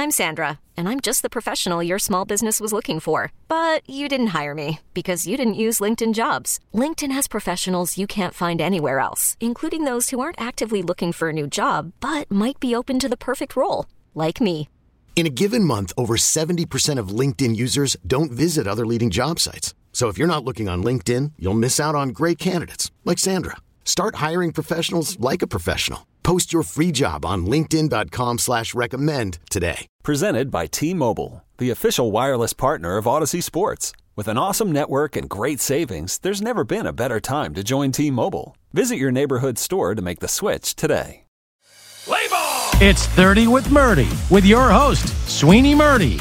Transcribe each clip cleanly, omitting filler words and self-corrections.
I'm Sandra, and I'm just the professional your small business was looking for. But you didn't hire me because you didn't use LinkedIn Jobs. LinkedIn has professionals you can't find anywhere else, including those who aren't actively looking for a new job, but might be open to the perfect role, like me. In a given month, over 70% of LinkedIn users don't visit other leading job sites. So if you're not looking on LinkedIn, you'll miss out on great candidates like Sandra. Start hiring professionals like a professional. Post your free job on linkedin.com/recommend today. Presented by T-Mobile, the official wireless partner of Odyssey Sports. With an awesome network and great savings, there's never been a better time to join T-Mobile. Visit your neighborhood store to make the switch today. Play ball! It's 30 with Murdy, with your host, Sweeney Murdy.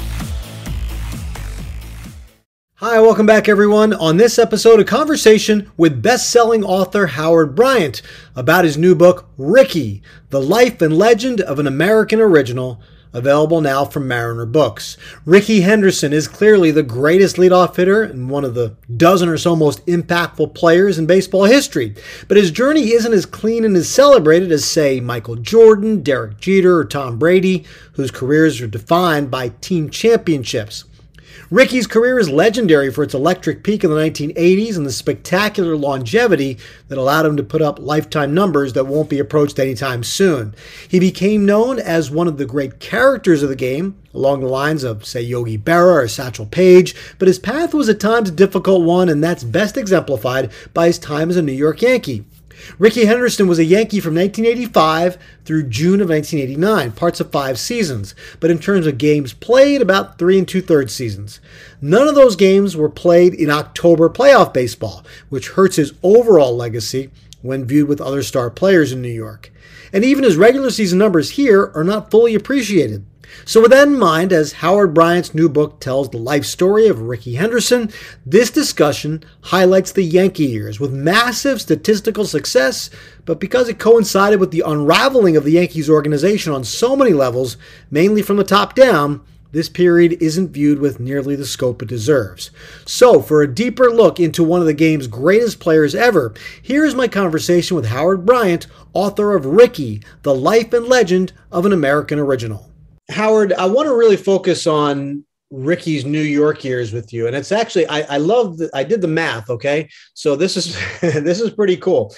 Hi, welcome back, everyone. On this episode, a conversation with best-selling author Howard Bryant about his new book, Ricky, The Life and Legend of an American Original, available now from Mariner Books. Rickey Henderson is clearly the greatest leadoff hitter and one of the dozen or so most impactful players in baseball history. But his journey isn't as clean and as celebrated as, say, Michael Jordan, Derek Jeter, or Tom Brady, whose careers are defined by team championships. Ricky's career is legendary for its electric peak in the 1980s and the spectacular longevity that allowed him to put up lifetime numbers that won't be approached anytime soon. He became known as one of the great characters of the game, along the lines of, say, Yogi Berra or Satchel Paige, but his path was at times a difficult one, and that's best exemplified by his time as a New York Yankee. Rickey Henderson was a Yankee from 1985 through June of 1989, parts of 5 seasons, but in terms of games played, about 3 2/3 seasons. None of those games were played in October playoff baseball, which hurts his overall legacy when viewed with other star players in New York. And even his regular season numbers here are not fully appreciated. So with that in mind, as Howard Bryant's new book tells the life story of Rickey Henderson, this discussion highlights the Yankee years with massive statistical success, but because it coincided with the unraveling of the Yankees organization on so many levels, mainly from the top down, this period isn't viewed with nearly the scope it deserves. So, for a deeper look into one of the game's greatest players ever, here is my conversation with Howard Bryant, author of Ricky, The Life and Legend of an American Original. Howard, I want to really focus on Ricky's New York years with you. And it's actually, I love that I did the math. Okay. So this is, this is pretty cool.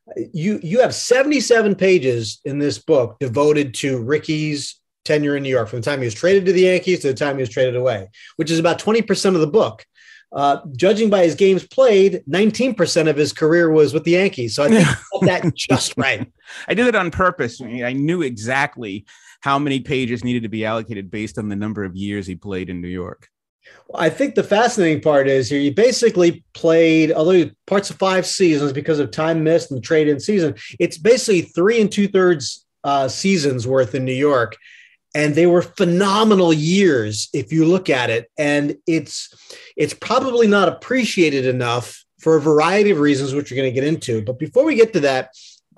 You have 77 pages in this book devoted to Ricky's tenure in New York, from the time he was traded to the Yankees to the time he was traded away, which is about 20% of the book. Judging by his games played, 19% of his career was with the Yankees. So I think I got that just right. I did it on purpose. I knew exactly how many pages needed to be allocated based on the number of years he played in New York. Well, I think the fascinating part is here, you basically played, although parts of 5 seasons because of time missed and trade in season, it's basically 3 2/3 seasons worth in New York. And they were phenomenal years if you look at it. And it's probably not appreciated enough for a variety of reasons, which we're going to get into. But before we get to that,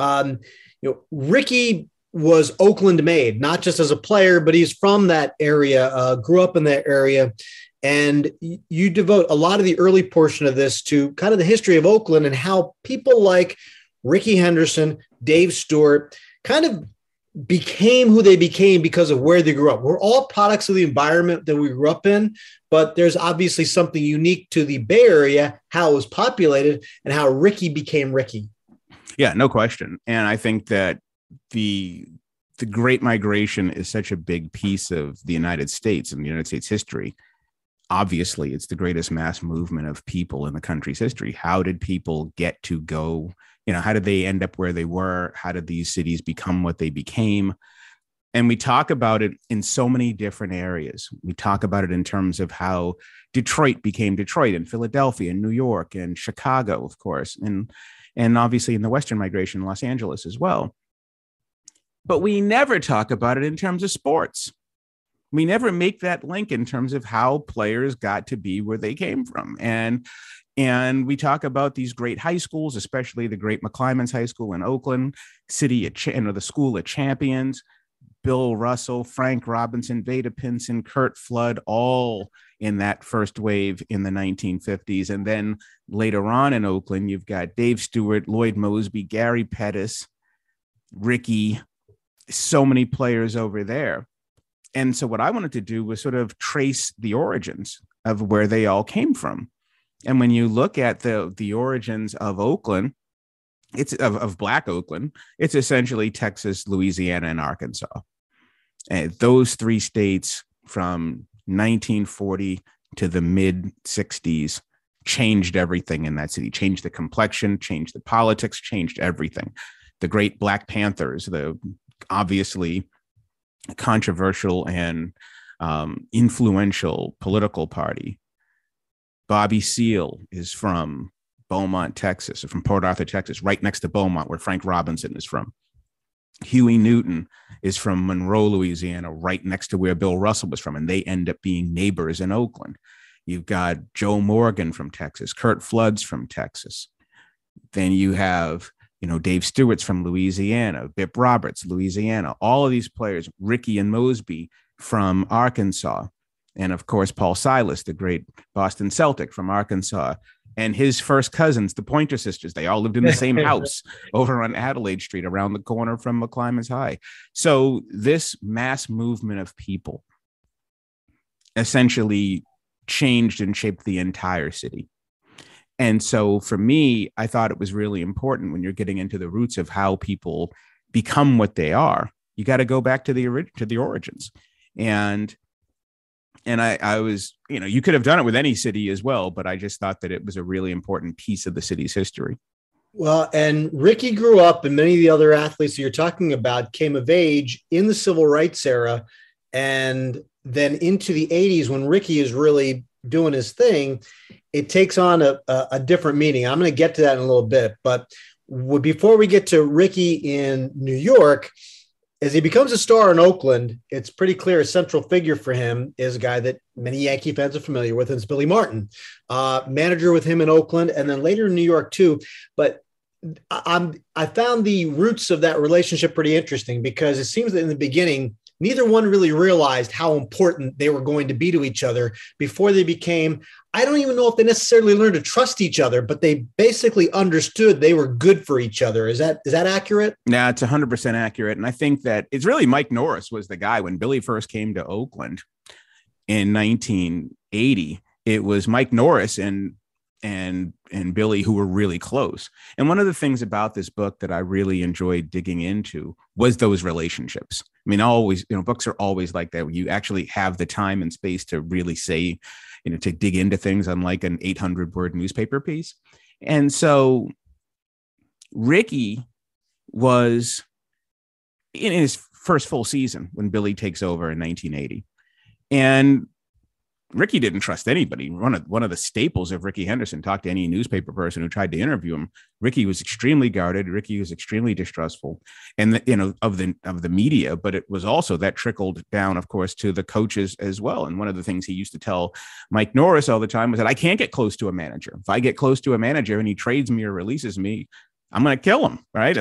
Ricky was Oakland made, not just as a player, but he's from that area, grew up in that area. And you devote a lot of the early portion of this to kind of the history of Oakland and how people like Rickey Henderson, Dave Stewart kind of became who they became because of where they grew up. We're all products of the environment that we grew up in, but there's obviously something unique to the Bay Area, how it was populated and how Ricky became Ricky. Yeah, no question. And I think that the Great Migration is such a big piece of the United States and the United States history. Obviously, it's the greatest mass movement of people in the country's history. How did people get to go? How did they end up where they were? How did these cities become what they became? And we talk about it in so many different areas. We talk about it in terms of how Detroit became Detroit, and Philadelphia, and New York, and Chicago, of course, and obviously in the Western migration, Los Angeles as well. But we never talk about it in terms of sports. We never make that link in terms of how players got to be where they came from. And we talk about these great high schools, especially the great McClymonds High School in Oakland, the School of Champions, Bill Russell, Frank Robinson, Vada Pinson, Curt Flood, all in that first wave in the 1950s. And then later on in Oakland, you've got Dave Stewart, Lloyd Moseby, Gary Pettis, Ricky, so many players over there. And so what I wanted to do was sort of trace the origins of where they all came from. And when you look at the origins of Oakland, it's of Black Oakland, it's essentially Texas, Louisiana, and Arkansas. And those three states from 1940 to the mid 60s changed everything in that city, changed the complexion, changed the politics, changed everything. The great Black Panthers, the obviously controversial and influential political party. Bobby Seale is from Beaumont, Texas, or from Port Arthur, Texas, right next to Beaumont, where Frank Robinson is from. Huey Newton is from Monroe, Louisiana, right next to where Bill Russell was from, and they end up being neighbors in Oakland. You've got Joe Morgan from Texas, Curt Flood's from Texas. Then you have, Dave Stewart's from Louisiana, Bip Roberts, Louisiana, all of these players, Rickey and Mosby from Arkansas. And of course, Paul Silas, the great Boston Celtic from Arkansas, and his first cousins, the Pointer Sisters. They all lived in the same house over on Adelaide Street around the corner from McClymonds High. So this mass movement of people essentially changed and shaped the entire city. And so for me, I thought it was really important when you're getting into the roots of how people become what they are. You got to go back to the origins. And I was, you could have done it with any city as well, but I just thought that it was a really important piece of the city's history. Well, and Rickey grew up, and many of the other athletes that you're talking about came of age in the civil rights era. And then into the 80s, when Rickey is really doing his thing, it takes on a different meaning. I'm going to get to that in a little bit. But before we get to Rickey in New York, as he becomes a star in Oakland, it's pretty clear a central figure for him is a guy that many Yankee fans are familiar with, and it's Billy Martin, manager with him in Oakland and then later in New York too. But I found the roots of that relationship pretty interesting because it seems that in the beginning, neither one really realized how important they were going to be to each other before they became, I don't even know if they necessarily learned to trust each other, but they basically understood they were good for each other. Is that accurate? Yeah, it's 100% accurate. And I think that it's really Mike Norris was the guy when Billy first came to Oakland in 1980. It was Mike Norris and Billy who were really close. And one of the things about this book that I really enjoyed digging into was those relationships. I mean, always, books are always like that. You actually have the time and space to really say, to dig into things, unlike an 800-word newspaper piece. And so Rickey was in his first full season when Billy takes over in 1980. And Rickey didn't trust anybody. One of the staples of Rickey Henderson, talk to any newspaper person who tried to interview him. Rickey was extremely guarded. Rickey was extremely distrustful, and of the media. But it was also that trickled down, of course, to the coaches as well. And one of the things he used to tell Mike Norris all the time was that I can't get close to a manager. If I get close to a manager and he trades me or releases me, I'm going to kill him. Right?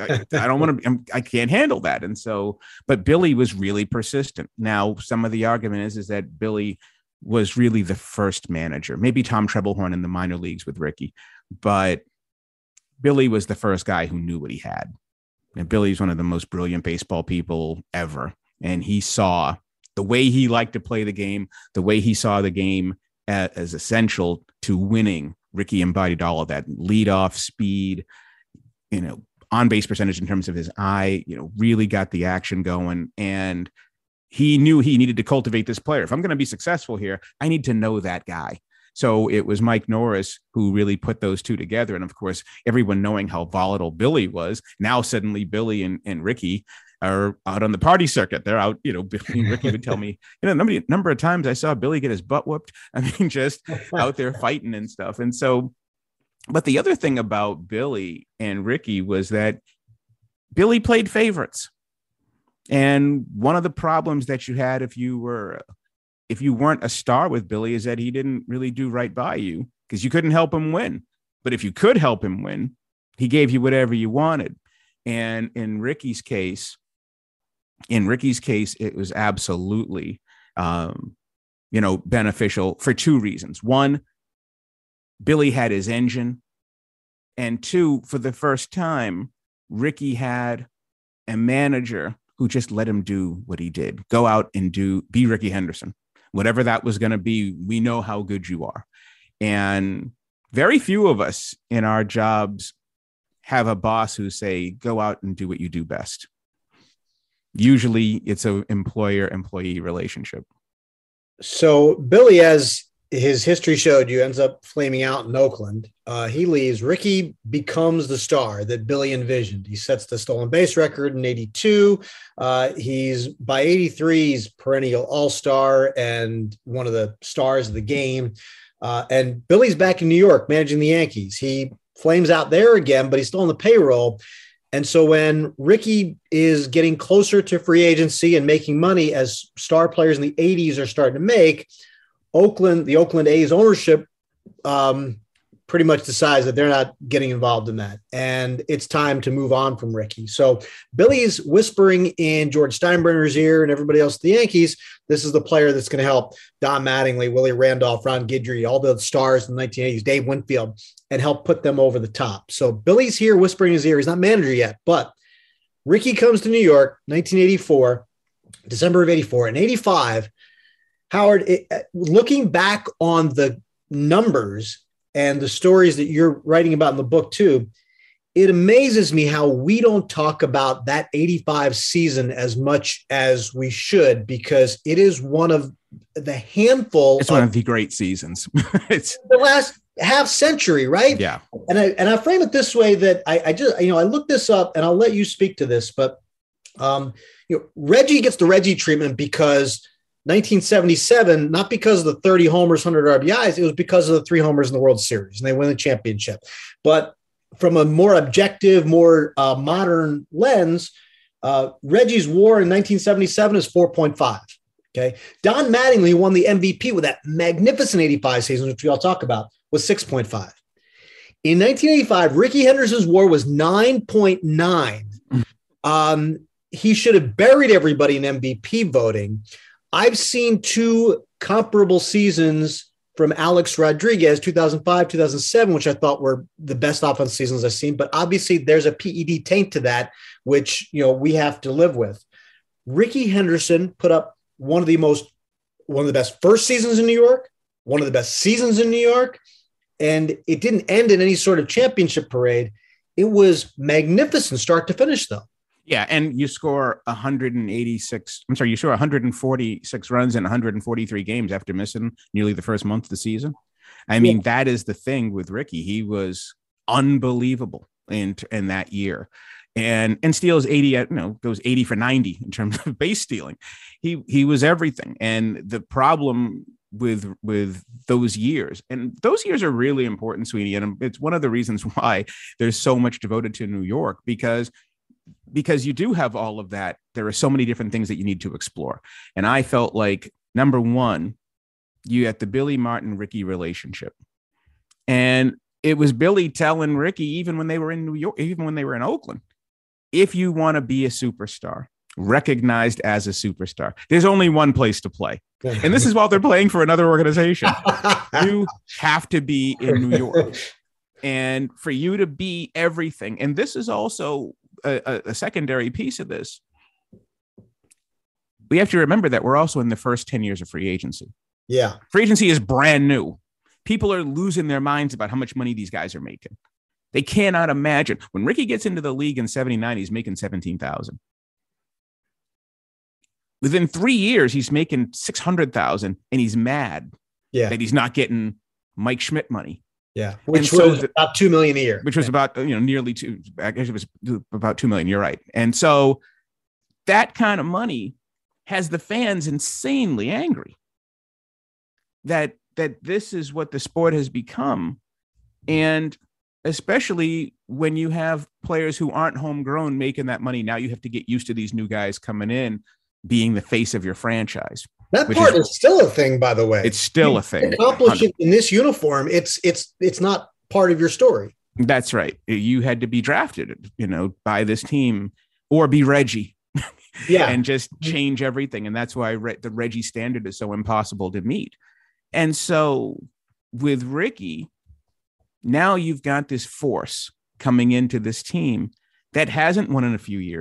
I can't handle that. And so, but Billy was really persistent. Now, some of the argument is that Billy was really the first manager, maybe Tom Trebelhorn in the minor leagues with Rickey, but Billy was the first guy who knew what he had. And Billy's one of the most brilliant baseball people ever. And he saw the way he liked to play the game, the way he saw the game as essential to winning. Rickey embodied all of that: leadoff, speed, on base percentage in terms of his eye, really got the action going. And he knew he needed to cultivate this player. If I'm going to be successful here, I need to know that guy. So it was Mike Norris who really put those two together. And of course, everyone knowing how volatile Billy was, now suddenly Billy and Rickey are out on the party circuit. They're out, Rickey would tell me, number of times I saw Billy get his butt whooped. I mean, just out there fighting and stuff. And so, but the other thing about Billy and Rickey was that Billy played favorites. And one of the problems that you had if you weren't a star with Billy is that he didn't really do right by you because you couldn't help him win. But if you could help him win, he gave you whatever you wanted. And in Rickey's case, it was absolutely, beneficial for two reasons. One, Billy had his engine. And two, for the first time, Rickey had a manager who just let him do what he did. Go out and be Rickey Henderson. Whatever that was going to be, we know how good you are. And very few of us in our jobs have a boss who say, go out and do what you do best. Usually it's an employer-employee relationship. So Billy, as his history showed you, ends up flaming out in Oakland. He leaves. Rickey becomes the star that Billy envisioned. He sets the stolen base record in 82. He's by 83, he's perennial all-star and one of the stars of the game. And Billy's back in New York managing the Yankees. He flames out there again, but he's still on the payroll. And so when Rickey is getting closer to free agency and making money as star players in the 80s are starting to make, the Oakland A's ownership pretty much decides that they're not getting involved in that. And it's time to move on from Rickey. So Billy's whispering in George Steinbrenner's ear and everybody else at the Yankees, this is the player that's going to help Don Mattingly, Willie Randolph, Ron Guidry, all the stars in the 1980s, Dave Winfield, and help put them over the top. So Billy's here whispering in his ear. He's not manager yet, but Rickey comes to New York, 1984, December of 84. In 85, Howard, looking back on the numbers and the stories that you're writing about in the book too, it amazes me how we don't talk about that 85 season as much as we should, because it is one of the handful. It's one of the great seasons. It's the last half century, right? Yeah. And I frame it this way that I just, I looked this up and I'll let you speak to this, but Reggie gets the Reggie treatment because 1977, not because of the 30 homers, 100 RBIs, it was because of the 3 homers in the World Series, and they win the championship. But from a more objective, more modern lens, Reggie's WAR in 1977 is 4.5. Okay, Don Mattingly won the MVP with that magnificent 85 season, which we all talk about, was 6.5. In 1985, Rickey Henderson's WAR was 9.9. He should have buried everybody in MVP voting. I've seen 2 comparable seasons from Alex Rodriguez, 2005, 2007, which I thought were the best offense seasons I've seen. But obviously there's a PED taint to that, which, we have to live with. Rickey Henderson put up one of the best first seasons in New York, one of the best seasons in New York. And it didn't end in any sort of championship parade. It was magnificent start to finish, though. Yeah, and you score 146 runs in 143 games after missing nearly the first month of the season. I mean, that is the thing with Rickey. He was unbelievable in that year. And steals 80, goes 80 for 90 in terms of base stealing. He was everything. And the problem with those years, and those years are really important, Sweeney. And it's one of the reasons why there's so much devoted to New York, because you do have all of that. There are so many different things that you need to explore. And I felt like, number one, you had the Billy Martin-Rickey relationship. And it was Billy telling Rickey, even when they were in New York, even when they were in Oakland, if you want to be a superstar, recognized as a superstar, there's only one place to play. And this is while they're playing for another organization. You have to be in New York. And for you to be everything, and this is also a secondary piece of this, we have to remember that we're also in the first 10 years of free agency. Yeah. Free agency is brand new. People are losing their minds about how much money these guys are making. They cannot imagine. When Rickey gets into the league in 79, he's making $17,000. Within 3 years, he's making $600,000, and he's mad that he's not getting Mike Schmidt money. Yeah, which was about $2 million a year. Which was about nearly two. Actually, it was about $2 million. You're right. And so that kind of money has the fans insanely angry. That this is what the sport has become, and especially when you have players who aren't homegrown making that money. Now you have to get used to these new guys coming in being the face of your franchise. That part is still a thing, by the way. It's still a thing. Accomplish it in this uniform. It's not part of your story. That's right. You had to be drafted, by this team, or be Reggie. Yeah, and just change everything. And that's why the Reggie standard is so impossible to meet. And so with Rickey, now you've got this force coming into this team that hasn't won in a few years.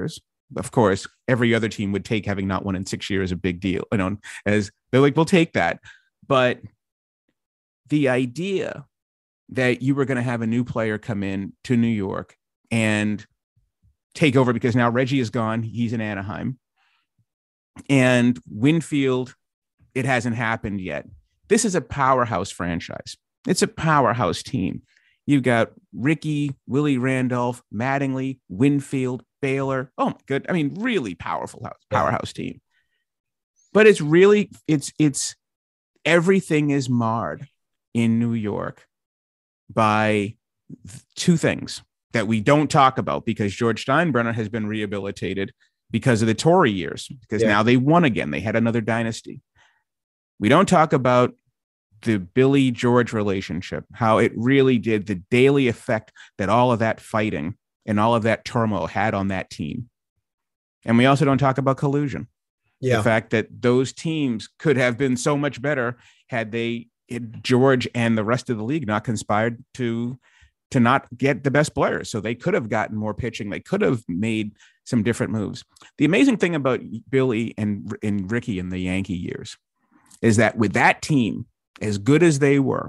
of course, every other team would take having not won in 6 years a big deal, as they're like, we'll take that. But the idea that you were going to have a new player come in to New York and take over, because now Reggie is gone. He's in Anaheim. And Winfield, it hasn't happened yet. This is a powerhouse franchise. It's a powerhouse team. You've got Rickey, Willie Randolph, Mattingly, Winfield, Baylor. Oh my good. I mean, really powerful powerhouse team. But it's really, it's everything is marred in New York by two things that we don't talk about, because George Steinbrenner has been rehabilitated because of the Tory years, because now they won again. They had another dynasty. We don't talk about the Billy George relationship, how it really did, the daily effect that all of that fighting and all of that turmoil had on that team. And we also don't talk about collusion. The fact that those teams could have been so much better had George and the rest of the league not conspired to not get the best players. So they could have gotten more pitching. They could have made some different moves. The amazing thing about Billy and Rickey in the Yankee years is that with that team, as good as they were,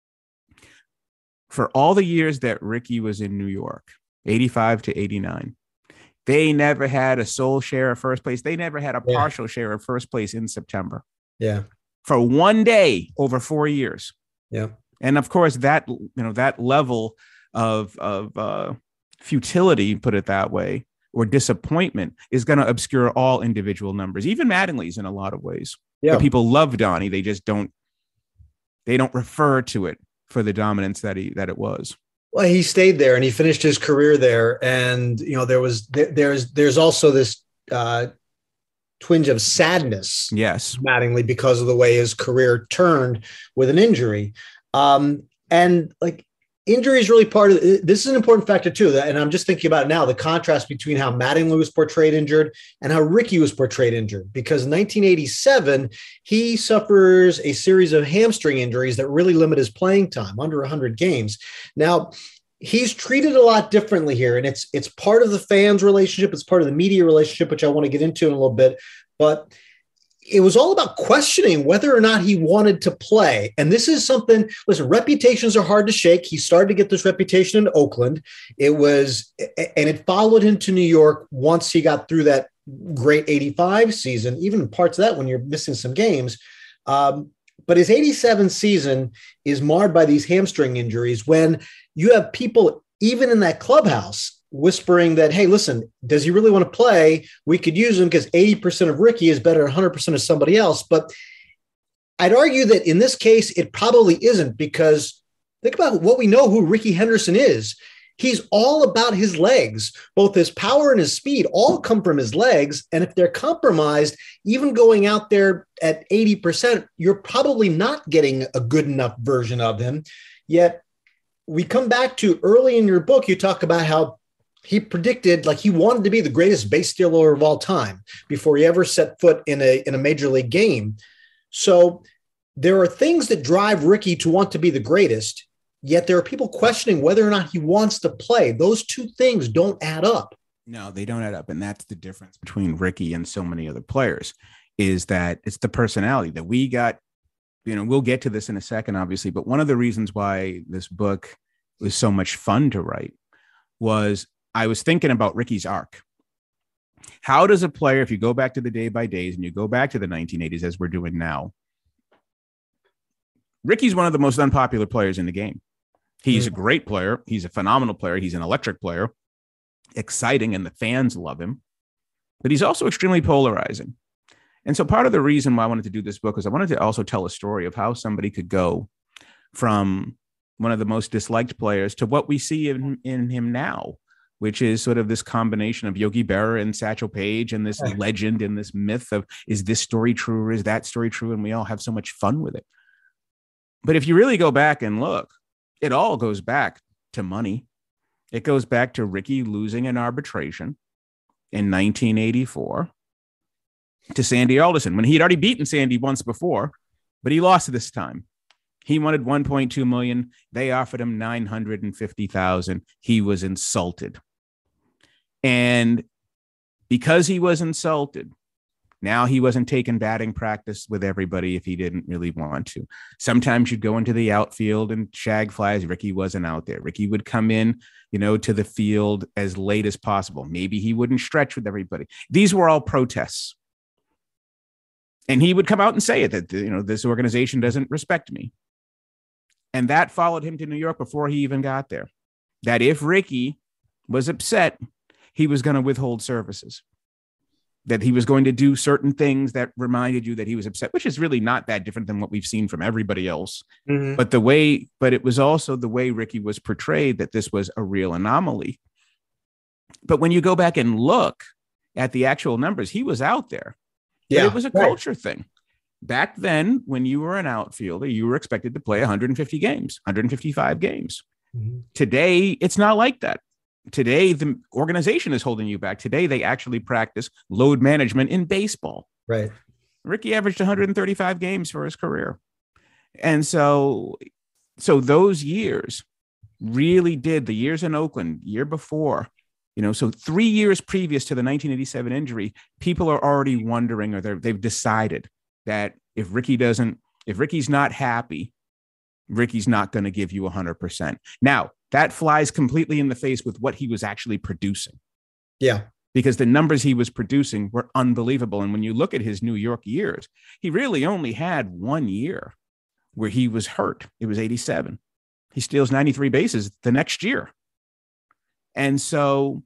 for all the years that Rickey was in New York, 85 to 89, they never had a sole share of first place. They never had a partial share of first place in September. Yeah. For one day over 4 years. Yeah. And of course, that level of futility, put it that way, or disappointment is going to obscure all individual numbers, even Mattingly's in a lot of ways. Yeah. But people love Donnie. They just don't refer to it for the dominance that it was. Well, he stayed there and he finished his career there. And, there's also this twinge of sadness. Yes. Mattingly, because of the way his career turned with an injury. And like, injury is really part of this is an important factor too. And I'm just thinking about it now, the contrast between how Mattingly was portrayed injured and how Rickey was portrayed injured, because in 1987, he suffers a series of hamstring injuries that really limit his playing time, under 100 games. Now, he's treated a lot differently here, and it's part of the fans' relationship. It's part of the media relationship, which I want to get into in a little bit, but it was all about questioning whether or not he wanted to play. And this is something, listen, reputations are hard to shake. He started to get this reputation in Oakland. It followed him to New York once he got through that great 85 season, even parts of that when you're missing some games. But his 87 season is marred by these hamstring injuries when you have people, even in that clubhouse, whispering that, hey, listen, does he really want to play? We could use him because 80% of Rickey is better than 100% of somebody else. But I'd argue that in this case, it probably isn't, because think about what we know who Rickey Henderson is. He's all about his legs. Both his power and his speed all come from his legs. And if they're compromised, even going out there at 80%, you're probably not getting a good enough version of him. Yet we come back to early in your book, you talk about how he predicted, like, he wanted to be the greatest base stealer of all time before he ever set foot in a major league game. So there are things that drive Rickey to want to be the greatest, yet there are people questioning whether or not he wants to play. Those two things don't add up. No, they don't add up. And that's the difference between Rickey and so many other players, is that it's the personality that we got. We'll get to this in a second, obviously, but one of the reasons why this book was so much fun to write was I was thinking about Rickey's arc. How does a player, if you go back to the day by days and you go back to the 1980s, as we're doing now, Rickey's one of the most unpopular players in the game. He's a great player. He's a phenomenal player. He's an electric player, exciting, and the fans love him, but he's also extremely polarizing. And so part of the reason why I wanted to do this book is I wanted to also tell a story of how somebody could go from one of the most disliked players to what we see in him now, which is sort of this combination of Yogi Berra and Satchel Paige and this legend and this myth of, is this story true or is that story true? And we all have so much fun with it. But if you really go back and look, it all goes back to money. It goes back to Rickey losing an arbitration in 1984 to Sandy Alderson, when he had already beaten Sandy once before, but he lost this time. He wanted $1.2 million. They offered him $950,000. He was insulted. And because he was insulted. Now he wasn't taking batting practice with everybody if he didn't really want to. Sometimes you'd go into the outfield and shag flies. Ricky wasn't out there. Ricky would come in, to the field as late as possible. Maybe he wouldn't stretch with everybody. These were all protests. And he would come out and say it, that, this organization doesn't respect me. And that followed him to New York before he even got there. That if Ricky was upset, he was going to withhold services. That he was going to do certain things that reminded you that he was upset, which is really not that different than what we've seen from everybody else. Mm-hmm. But it was also the way Ricky was portrayed, that this was a real anomaly. But when you go back and look at the actual numbers, he was out there. Yeah, but it was a culture thing. Back then, when you were an outfielder, you were expected to play 150 games, 155 games. Mm-hmm. Today, it's not like that. Today, the organization is holding you back. Today, they actually practice load management in baseball. Right. Ricky averaged 135 games for his career. And so those years really did, the years in Oakland, year before, so 3 years previous to the 1987 injury, people are already wondering, or they've decided that if Ricky's not happy, Ricky's not going to give you 100%. Now, that flies completely in the face with what he was actually producing. Yeah. Because the numbers he was producing were unbelievable. And when you look at his New York years, he really only had 1 year where he was hurt. It was 87. He steals 93 bases the next year. And so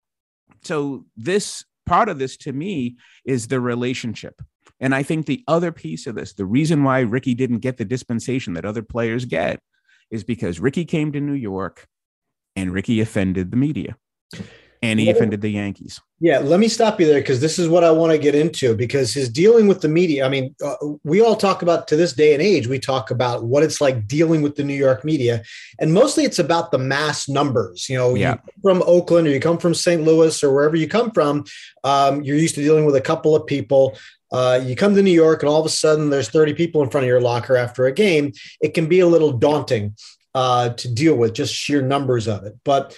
this part of this, to me, is the relationship. And I think the other piece of this, the reason why Ricky didn't get the dispensation that other players get, is because Ricky came to New York and Ricky offended the media and he offended the Yankees. Yeah, let me stop you there, because this is what I want to get into, because his dealing with the media, we all talk about, to this day and age, we talk about what it's like dealing with the New York media. And mostly it's about the mass numbers. You come from Oakland, or you come from St. Louis, or wherever you come from, you're used to dealing with a couple of people. You come to New York and all of a sudden there's 30 people in front of your locker after a game. It can be a little daunting to deal with, just sheer numbers of it. But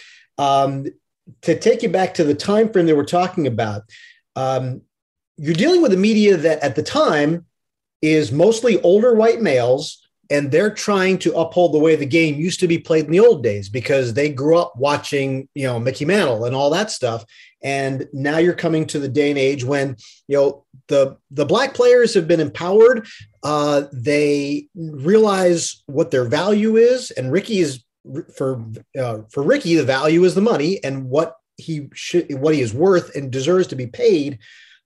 to take you back to the time frame that we're talking about, you're dealing with a media that at the time is mostly older white males, and they're trying to uphold the way the game used to be played in the old days, because they grew up watching, Mickey Mantle and all that stuff. And now you're coming to the day and age when, the black players have been empowered. They realize what their value is. And Ricky is, for Ricky, the value is the money and what he is worth and deserves to be paid.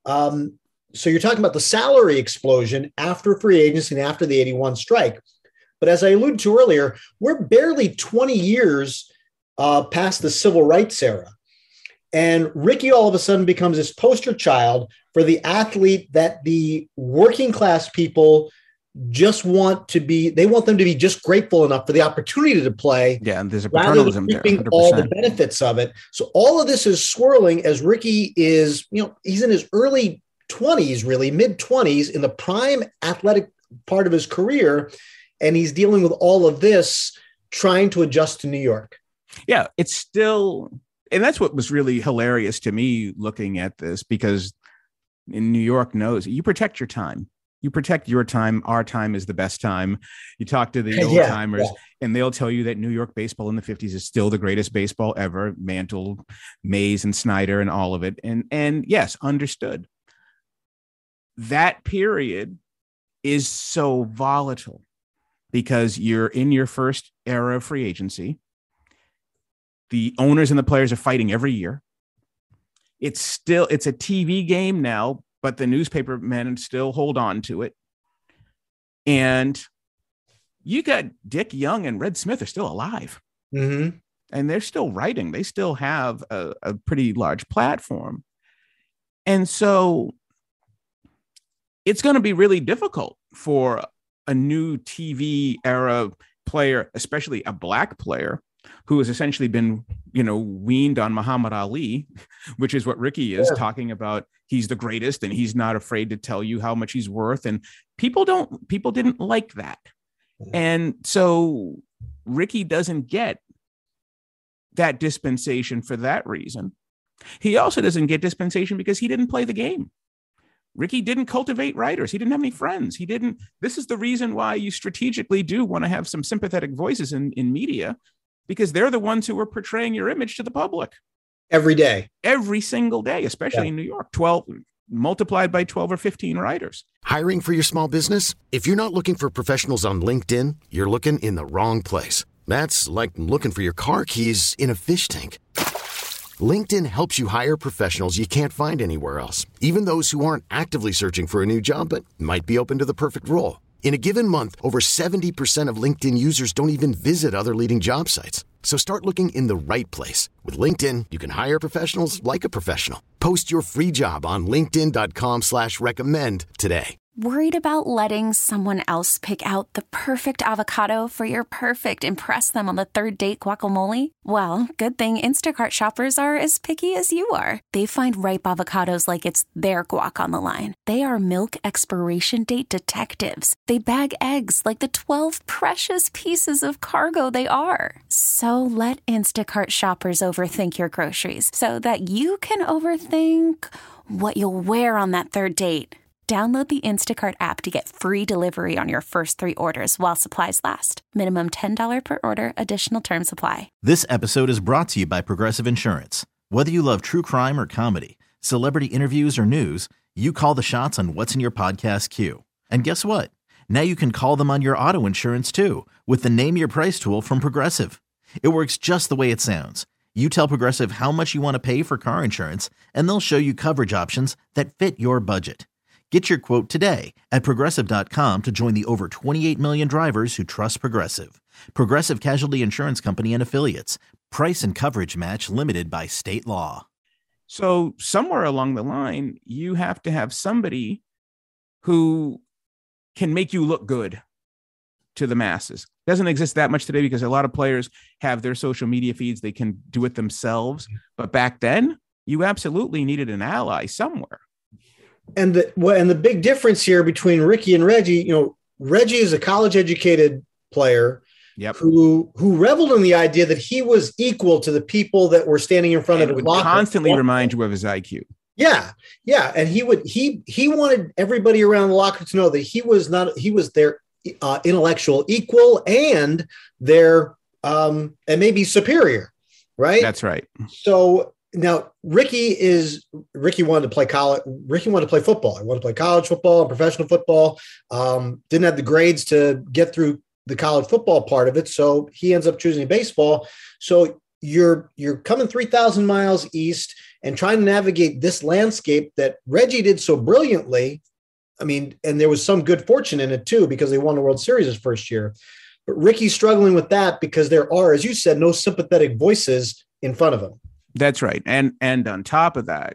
So you're talking about the salary explosion after free agency and after the 81 strike. But as I alluded to earlier, we're barely 20 years past the civil rights era. And Ricky all of a sudden becomes this poster child for the athlete that the working class people just want to be. They want them to be just grateful enough for the opportunity to play. Yeah, and there's a paternalism there. 100%. All the benefits of it. So all of this is swirling as Ricky is, he's in his early 20s, really mid 20s, in the prime athletic part of his career. And he's dealing with all of this, trying to adjust to New York. Yeah, it's still, and that's what was really hilarious to me looking at this, because in New York knows you protect your time. You protect your time. Our time is the best time. You talk to the old timers and they'll tell you that New York baseball in the 50s is still the greatest baseball ever. Mantle, Mays, and Snyder and all of it. And yes, understood. That period is so volatile because you're in your first era of free agency. The owners and the players are fighting every year. It's a TV game now, but the newspaper men still hold on to it. And you got Dick Young and Red Smith are still alive. Mm-hmm. And they're still writing. They still have a pretty large platform. And so it's going to be really difficult for a new TV era player, especially a black player, who has essentially been, weaned on Muhammad Ali, which is what Ricky is talking about. He's the greatest and he's not afraid to tell you how much he's worth. And people didn't like that. And so Ricky doesn't get that dispensation for that reason. He also doesn't get dispensation because he didn't play the game. Ricky didn't cultivate writers. He didn't have any friends. This is the reason why you strategically do want to have some sympathetic voices in media, because they're the ones who are portraying your image to the public. Every day. Every single day, especially in New York. 12 multiplied by 12 or 15 writers. Hiring for your small business? If you're not looking for professionals on LinkedIn, you're looking in the wrong place. That's like looking for your car keys in a fish tank. LinkedIn helps you hire professionals you can't find anywhere else, even those who aren't actively searching for a new job but might be open to the perfect role. In a given month, over 70% of LinkedIn users don't even visit other leading job sites. So start looking in the right place. With LinkedIn, you can hire professionals like a professional. Post your free job on linkedin.com/recommend today. Worried about letting someone else pick out the perfect avocado for your perfect impress them on the third date guacamole? Well, good thing Instacart shoppers are as picky as you are. They find ripe avocados like it's their guac on the line. They are milk expiration date detectives. They bag eggs like the 12 precious pieces of cargo they are. So let Instacart shoppers overthink your groceries so that you can overthink what you'll wear on that third date. Download the Instacart app to get free delivery on your first 3 orders while supplies last. Minimum $10 per order. Additional terms apply. This episode is brought to you by Progressive Insurance. Whether you love true crime or comedy, celebrity interviews or news, you call the shots on what's in your podcast queue. And guess what? Now you can call them on your auto insurance too with the Name Your Price tool from Progressive. It works just the way it sounds. You tell Progressive how much you want to pay for car insurance, and they'll show you coverage options that fit your budget. Get your quote today at Progressive.com to join the over 28 million drivers who trust Progressive. Progressive Casualty Insurance Company and Affiliates. Price and coverage match limited by state law. So somewhere along the line, you have to have somebody who can make you look good to the masses. Doesn't exist that much today because a lot of players have their social media feeds. They can do it themselves. But back then, you absolutely needed an ally somewhere. And the big difference here between Ricky and Reggie, Reggie is a college-educated player who reveled in the idea that he was equal to the people that were standing in front of his locker. Constantly remind you of his IQ. Yeah. And he wanted everybody around the locker to know that he was their intellectual equal and their and maybe superior, right? That's right. So now Ricky wanted to play college. Ricky wanted to play football. He wanted to play college football and professional football. Didn't have the grades to get through the college football part of it. So he ends up choosing baseball. So you're coming 3,000 miles east and trying to navigate this landscape that Reggie did so brilliantly. I mean, and there was some good fortune in it too, because they won the World Series his first year. But Ricky's struggling with that because there are, as you said, no sympathetic voices in front of him. That's right. And on top of that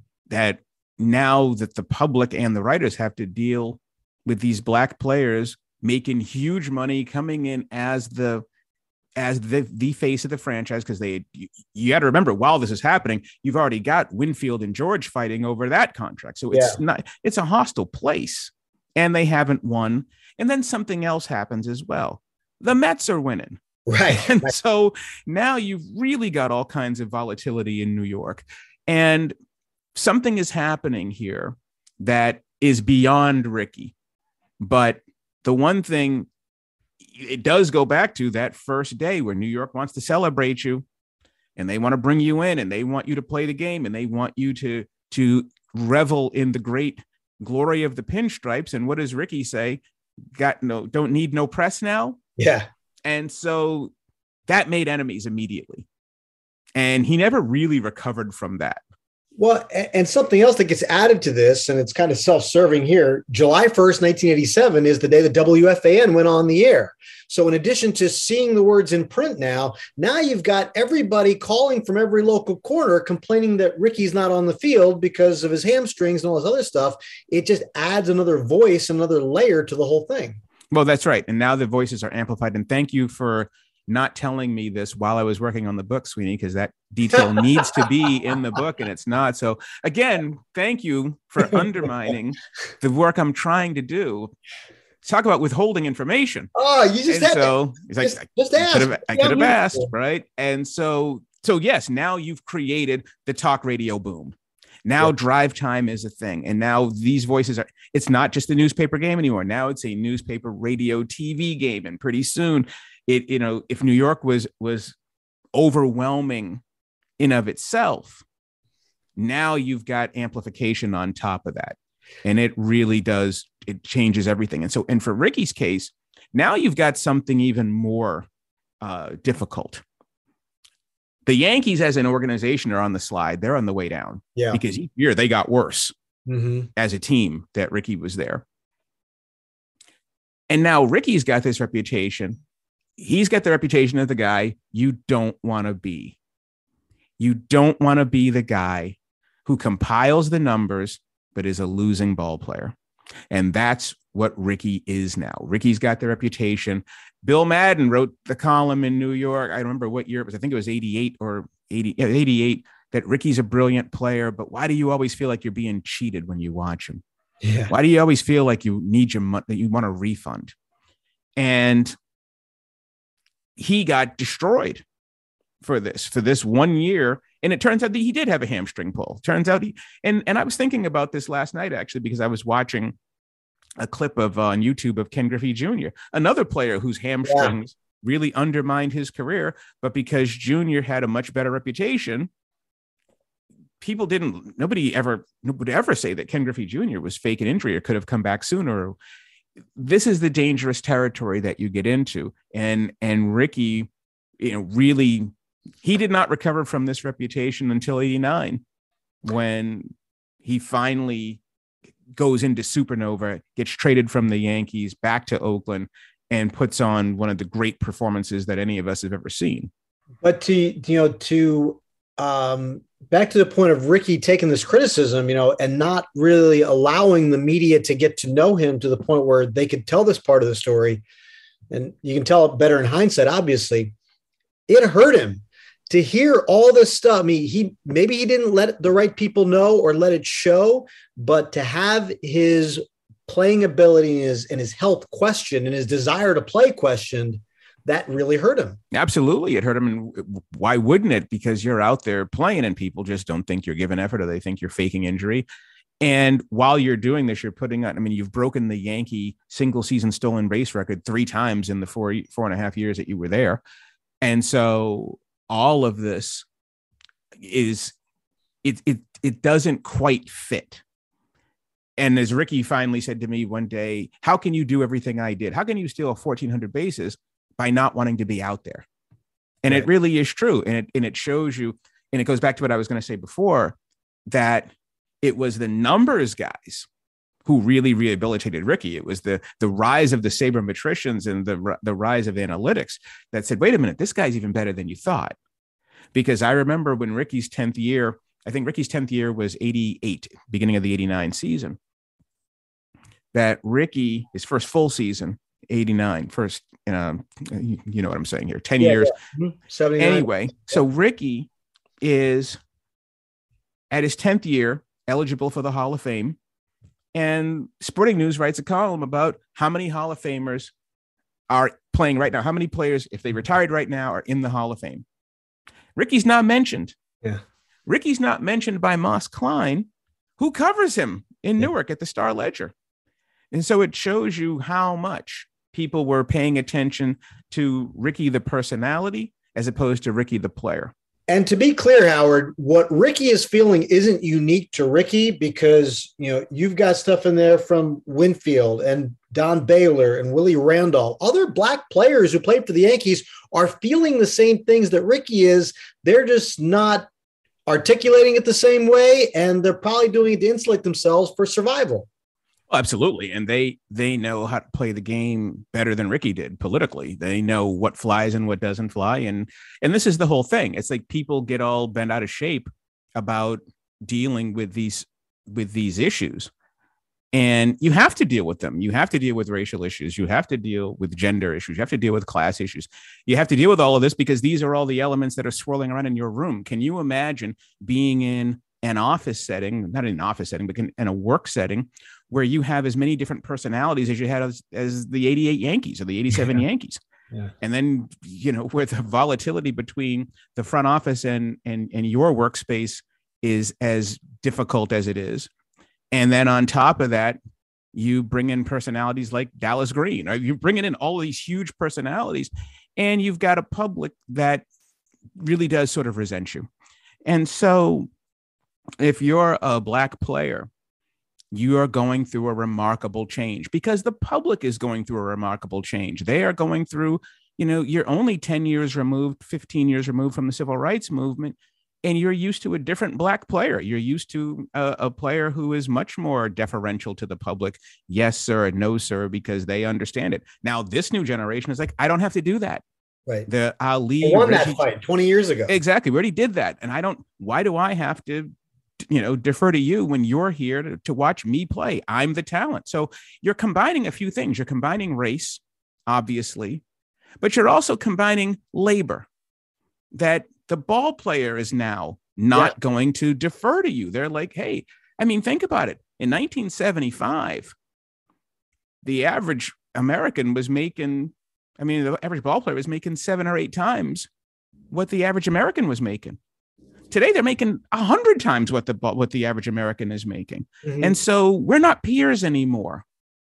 now that the public and the writers have to deal with these black players making huge money, coming in as the face of the franchise, because you got to remember, while this is happening, you've already got Winfield and George fighting over that contract. So it's a hostile place, and they haven't won. And then something else happens as well. The Mets are winning. Right. And so now you've really got all kinds of volatility in New York, and something is happening here that is beyond Ricky. But the one thing, it does go back to that first day where New York wants to celebrate you, and they want to bring you in, and they want you to play the game, and they want you to revel in the great glory of the pinstripes. And what does Ricky say? Don't need no press now. Yeah. And so that made enemies immediately. And he never really recovered from that. Well, and something else that gets added to this, and it's kind of self-serving here, July 1st, 1987 is the day the WFAN went on the air. So in addition to seeing the words in print now you've got everybody calling from every local corner complaining that Ricky's not on the field because of his hamstrings and all this other stuff. It just adds another voice, another layer to the whole thing. Well, that's right. And now the voices are amplified. And thank you for not telling me this while I was working on the book, Sweeney, because that detail needs to be in the book and it's not. So again, thank you for undermining the work I'm trying to do. Talk about withholding information. Oh, you just and so just I could have asked, right? And so So yes, now you've created the talk radio boom. Now drive time is a thing. And now these voices it's not just a newspaper game anymore. Now it's a newspaper, radio, TV game. And pretty soon if New York was overwhelming in of itself, now you've got amplification on top of that. And it really does, it changes everything. And for Ricky's case, now you've got something even more difficult. The Yankees as an organization are on the slide. They're on the way down because each year they got worse as a team that Ricky was there. And now Ricky's got this reputation. He's got the reputation of the guy you don't want to be. You don't want to be the guy who compiles the numbers, but is a losing ball player. And that's what Ricky is now. Ricky's got the reputation. Bill Madden wrote the column in New York. I don't remember what year it was. I think it was 88 or 88, that Ricky's a brilliant player, but why do you always feel like you're being cheated when you watch him? Yeah. Why do you always feel like you need your money, that you want a refund? And he got destroyed for this 1 year. And it turns out that he did have a hamstring pull. Turns out and I was thinking about this last night, actually, because I was watching a clip on YouTube of Ken Griffey Jr., another player whose hamstrings really undermined his career. But because Jr. had a much better reputation, nobody would ever say that Ken Griffey Jr. was fake an injury or could have come back sooner. This is the dangerous territory that you get into. And Ricky, really, he did not recover from this reputation until 89, when he finally goes into supernova, gets traded from the Yankees back to Oakland, and puts on one of the great performances that any of us have ever seen. But back to the point of Ricky taking this criticism, and not really allowing the media to get to know him to the point where they could tell this part of the story. And you can tell it better in hindsight, obviously. It hurt him to hear all this stuff. I mean, he didn't let the right people know or let it show, but to have his playing ability and his health questioned and his desire to play questioned, that really hurt him. Absolutely. It hurt him. And why wouldn't it? Because you're out there playing and people just don't think you're giving effort, or they think you're faking injury. And while you're doing this, you're putting on, you've broken the Yankee single season stolen base record 3 times in the 4.5 years that you were there. And so all of this it doesn't quite fit. And as Ricky finally said to me one day, how can you do everything I did? How can you steal 1,400 bases by not wanting to be out there? And It really is true. And it shows you, and it goes back to what I was going to say before, that it was the numbers guys who really rehabilitated Ricky. It was the rise of the sabermetricians and the rise of analytics that said, wait a minute, this guy's even better than you thought. Because I remember when Ricky's 10th year, I think Ricky's 10th year was 88, beginning of the 89 season, that Ricky, his first full season, 89, first, you know what I'm saying here, 10 years. Yeah. Anyway, so Ricky is at his 10th year, eligible for the Hall of Fame. And Sporting News writes a column about how many Hall of Famers are playing right now. How many players, if they retired right now, are in the Hall of Fame? Ricky's not mentioned. Yeah. Ricky's not mentioned by Moss Klein, who covers him in Newark at the Star Ledger. And so it shows you how much people were paying attention to Ricky the personality as opposed to Ricky the player. And to be clear, Howard, what Ricky is feeling isn't unique to Ricky, because, you've got stuff in there from Winfield and Don Baylor and Willie Randolph. Other black players who played for the Yankees are feeling the same things that Ricky is. They're just not articulating it the same way, and they're probably doing it to insulate themselves for survival. Oh, absolutely. And they know how to play the game better than Ricky did politically. They know what flies and what doesn't fly. And this is the whole thing. It's like people get all bent out of shape about dealing with these issues. And you have to deal with them. You have to deal with racial issues. You have to deal with gender issues. You have to deal with class issues. You have to deal with all of this because these are all the elements that are swirling around in your room. Can you imagine being in an office setting, not in an office setting, but in a work setting where you have as many different personalities as you had as the 88 Yankees or the 87 Yankees? And then, where the volatility between the front office and your workspace is as difficult as it is. And then on top of that, you bring in personalities like Dallas Green, or you bring in all of these huge personalities, and you've got a public that really does sort of resent you. And so if you're a Black player, you are going through a remarkable change, because the public is going through a remarkable change. They are going through, you're only 10 years removed, 15 years removed from the civil rights movement, and you're used to a different Black player. You're used to a player who is much more deferential to the public. Yes, sir. No, sir, because they understand it. Now, this new generation is like, I don't have to do that. Right. The Ali won that fight 20 years ago. Exactly. We already did that. And why do I have to, defer to you when you're here to watch me play? I'm the talent. So you're combining a few things. You're combining race, obviously, but you're also combining labor, that the ball player is now not going to defer to you. They're like, hey, think about it. In 1975, the average American was making, the average ball player was making 7 or 8 times what the average American was making. Today, they're making 100 times what the average American is making. Mm-hmm. And so we're not peers anymore.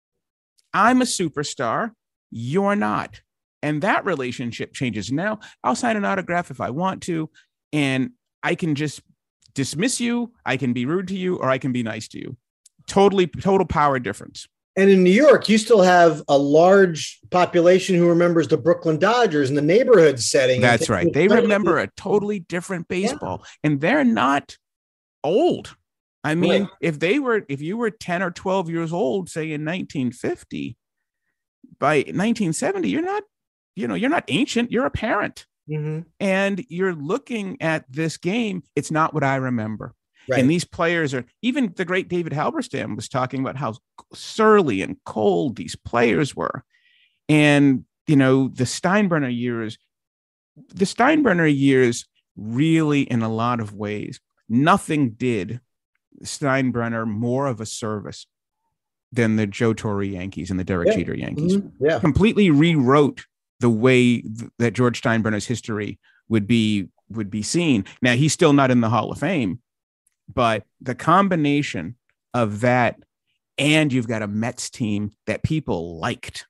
I'm a superstar. You're not. And that relationship changes. Now, I'll sign an autograph if I want to, and I can just dismiss you. I can be rude to you, or I can be nice to you. Total power difference. And in New York, you still have a large population who remembers the Brooklyn Dodgers in the neighborhood setting. That's right. They remember a totally different baseball, and they're not old. Right. If you were 10 or 12 years old, say in 1950, by 1970, you're not ancient. You're a parent. Mm-hmm. And you're looking at this game. It's not what I remember. Right. And these players are, even the great David Halberstam was talking about how surly and cold these players were. And, the Steinbrenner years really, in a lot of ways, nothing did Steinbrenner more of a service than the Joe Torre Yankees and the Derek Jeter Yankees. Mm-hmm. Yeah. Completely rewrote the way that George Steinbrenner's history would be seen. Now, he's still not in the Hall of Fame, but the combination of that, and you've got a Mets team that people liked,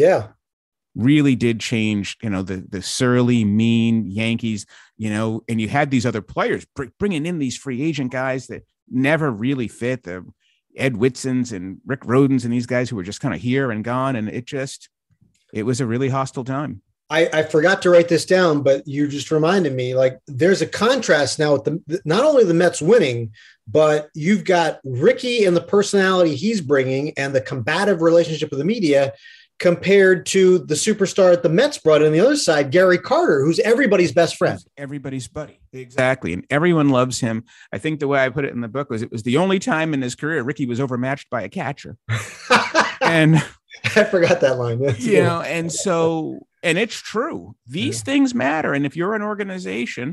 really did change, the surly, mean Yankees, and you had these other players bringing in these free agent guys that never really fit, the Ed Whitsons and Rick Rodens and these guys who were just kind of here and gone. And it was a really hostile time. I forgot to write this down, but you just reminded me, like, there's a contrast now with not only the Mets winning, but you've got Ricky and the personality he's bringing and the combative relationship with the media compared to the superstar that the Mets brought in on the other side, Gary Carter, who's everybody's best friend. Everybody's buddy. Exactly. And everyone loves him. I think the way I put it in the book was, it was the only time in his career Ricky was overmatched by a catcher. And I forgot that line. And so, and it's true. These things matter. And if you're an organization,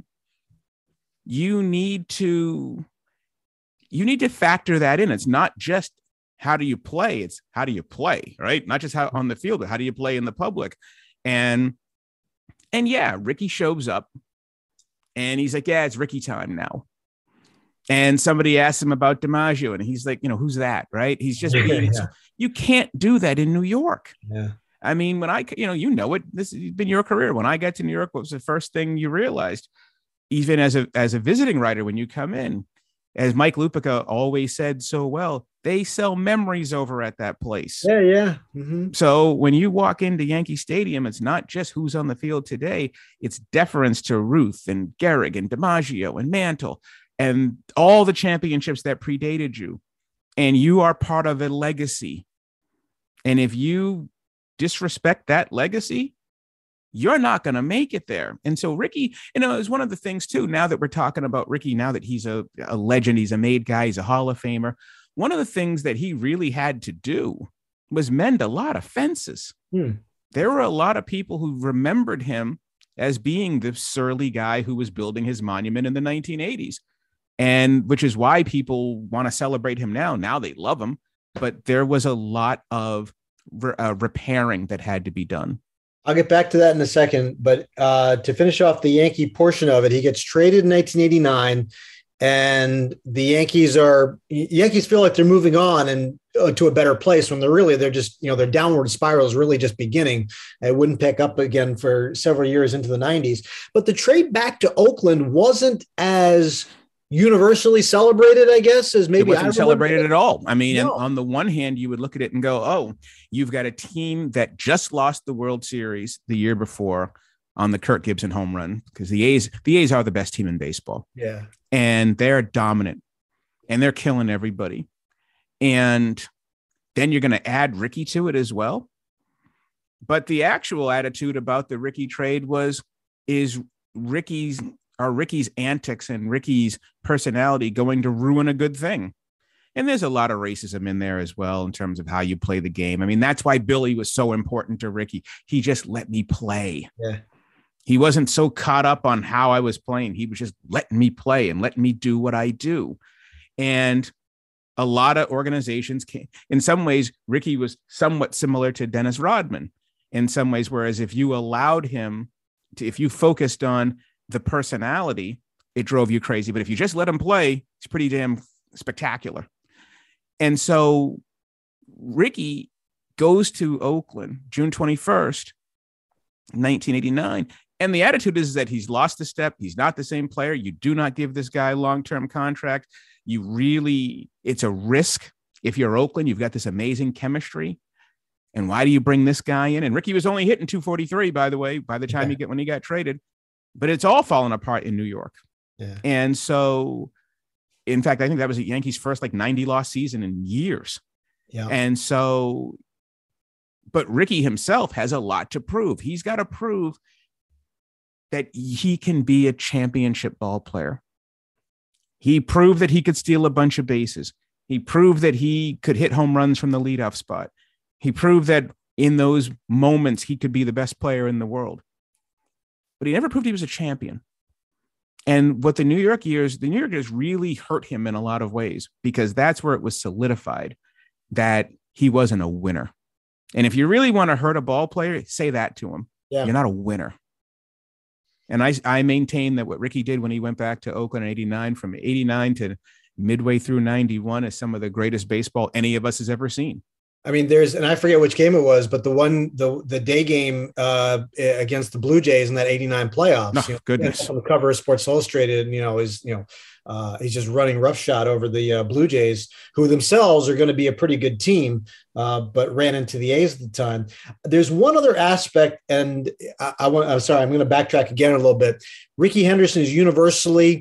you need to factor that in. It's not just how do you play, it's how do you play, right? Not just how on the field, but how do you play in the public? And Ricky shows up and he's like, it's Ricky time now. And somebody asks him about DiMaggio, and he's like, who's that, right? He's just being, you can't do that in New York. Yeah. I mean, when this has been your career. When I got to New York, what was the first thing you realized, even as a visiting writer, when you come in, as Mike Lupica always said so well, they sell memories over at that place. Yeah. Mm-hmm. So when you walk into Yankee Stadium, it's not just who's on the field today. It's deference to Ruth and Gehrig and DiMaggio and Mantle and all the championships that predated you. And you are part of a legacy. And if you disrespect that legacy, you're not going to make it there. And so Ricky, is one of the things too, now that we're talking about Ricky, now that he's a legend, he's a made guy, he's a Hall of Famer. One of the things that he really had to do was mend a lot of fences. There were a lot of people who remembered him as being the surly guy who was building his monument in the 1980s. And which is why people want to celebrate him now. Now they love him, but there was a lot of repairing that had to be done. I'll get back to that in a second. But to finish off the Yankee portion of it, he gets traded in 1989. And the Yankees feel like they're moving on and to a better place when they're just, their downward spiral is really just beginning. It wouldn't pick up again for several years into the 90s. But the trade back to Oakland wasn't as universally celebrated, I guess, as maybe it wasn't celebrated at all. I mean, no. On the one hand, you would look at it and go, oh, you've got a team that just lost the World Series the year before on the Kirk Gibson home run, because the A's are the best team in baseball. Yeah. And they're dominant and they're killing everybody. And then you're going to add Ricky to it as well. But the actual attitude about the Ricky trade is Ricky's antics and Ricky's personality going to ruin a good thing? And there's a lot of racism in there as well in terms of how you play the game. I mean, that's why Billy was so important to Ricky. He just let me play. Yeah. He wasn't so caught up on how I was playing. He was just letting me play and letting me do what I do. And a lot of organizations in some ways, Ricky was somewhat similar to Dennis Rodman in some ways, whereas if you allowed him to, if you focused on the personality, it drove you crazy. But if you just let him play, it's pretty damn spectacular. And so Ricky goes to Oakland, June 21st, 1989. And the attitude is that he's lost a step. He's not the same player. You do not give this guy a long-term contract. It's a risk. If you're Oakland, you've got this amazing chemistry. And why do you bring this guy in? And Ricky was only hitting 243, by the way, by the time when he got traded. But it's all fallen apart in New York. Yeah. And so, in fact, I think that was the Yankees' first 90-loss season in years. Yeah. And so, but Ricky himself has a lot to prove. He's got to prove that he can be a championship ball player. He proved that he could steal a bunch of bases. He proved that he could hit home runs from the leadoff spot. He proved that in those moments, he could be the best player in the world. But he never proved he was a champion. And what the New Yorkers really hurt him in a lot of ways, because that's where it was solidified that he wasn't a winner. And if you really want to hurt a ball player, say that to him. Yeah. You're not a winner. And I maintain that what Ricky did when he went back to Oakland in 89, from 89 to midway through 91, is some of the greatest baseball any of us has ever seen. I mean, and I forget which game it was, but the day game against the Blue Jays in that 89 playoffs, goodness, on the cover of Sports Illustrated, he's just running roughshod over the Blue Jays, who themselves are going to be a pretty good team, but ran into the A's at the time. There's one other aspect, and I'm going to backtrack again a little bit. Ricky Henderson is universally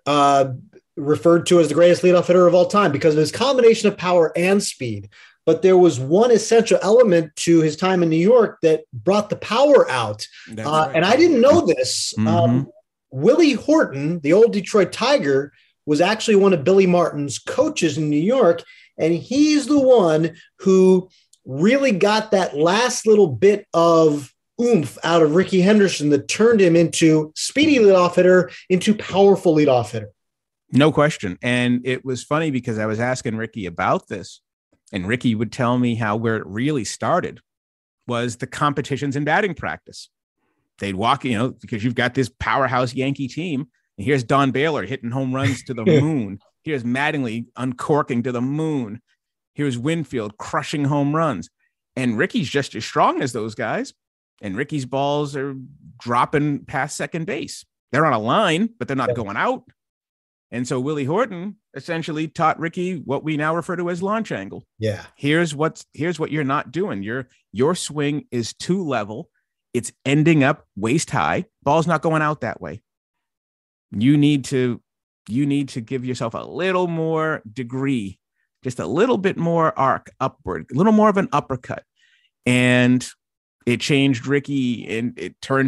referred to as the greatest leadoff hitter of all time because of his combination of power and speed. But there was one essential element to his time in New York that brought the power out. Right. And I didn't know this. Mm-hmm. Willie Horton, the old Detroit Tiger, was actually one of Billy Martin's coaches in New York. And he's the one who really got that last little bit of oomph out of Ricky Henderson that turned him into speedy leadoff hitter, into powerful leadoff hitter. No question. And it was funny because I was asking Ricky about this. And Ricky would tell me how where it really started was the competitions in batting practice. They'd walk, because you've got this powerhouse Yankee team. And here's Don Baylor hitting home runs to the moon. Here's Mattingly uncorking to the moon. Here's Winfield crushing home runs. And Ricky's just as strong as those guys. And Ricky's balls are dropping past second base. They're on a line, but they're not going out. And so Willie Horton essentially taught Ricky what we now refer to as launch angle. Yeah. Here's what you're not doing. Your swing is too level. It's ending up waist high. Ball's not going out that way. You need to give yourself a little more degree, just a little bit more arc upward, a little more of an uppercut. And it changed Ricky, and it transformed